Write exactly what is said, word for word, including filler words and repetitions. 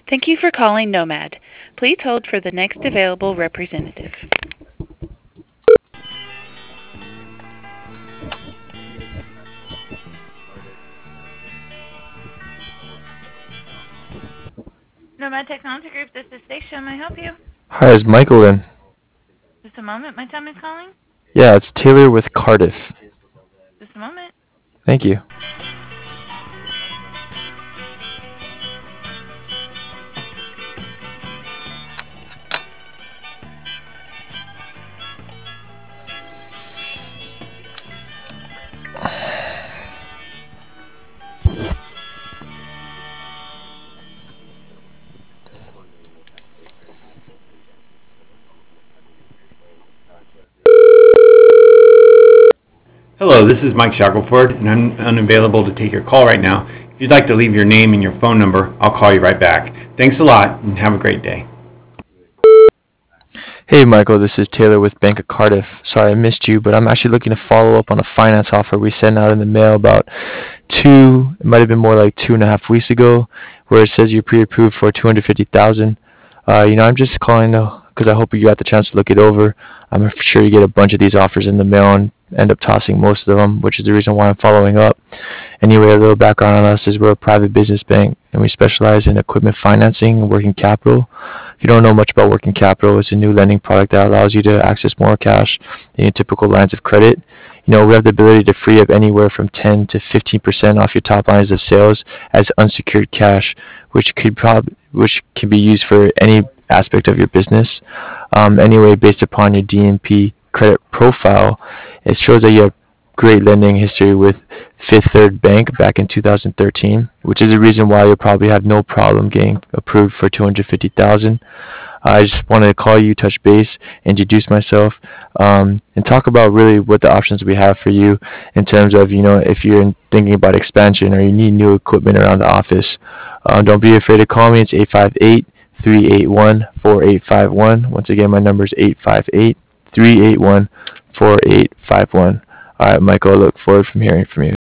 Thank you for calling Nomad. Please hold for the next available representative. Nomad Technology Group, this is Stacia. May I help you? Hi, is Michael in? Just a moment. My time is calling. Yeah, it's Taylor with Cardiff. Just a moment. Thank you. Hello, this is Mike Shackelford, and I'm unavailable to take your call right now. If you'd like to leave your name and your phone number, I'll call you right back. Thanks a lot, and have a great day. Hey, Michael, this is Taylor with Bank of Cardiff. Sorry I missed you, but I'm actually looking to follow up on a finance offer we sent out in the mail about two, it might have been more like two and a half weeks ago, where it says you're pre-approved for two hundred fifty thousand dollars. Uh, you know, I'm just calling because I hope you got the chance to look it over. I'm sure you get a bunch of these offers in the mail and end up tossing most of them, which is the reason why I'm following up. Anyway, a little background on us is we're a private business bank, and we specialize in equipment financing and working capital. If you don't know much about working capital, it's a new lending product that allows you to access more cash than your typical lines of credit. You know, we have the ability to free up anywhere from ten to fifteen percent off your top lines of sales as unsecured cash, which could prob- which can be used for any aspect of your business. Um, anyway, based upon your D N P credit profile, it shows that you have great lending history with Fifth Third Bank back in two thousand thirteen, which is the reason why you'll probably have no problem getting approved for two hundred fifty thousand dollars. I just wanted to call you, touch base, introduce myself, um, and talk about really what the options we have for you in terms of, you know, if you're thinking about expansion or you need new equipment around the office. Uh, don't be afraid to call me. It's eight five eight, three eight one, four eight five one. Once again, my number is eight five eight, three eight one, four eight five one. All right, Michael, I look forward from hearing from you.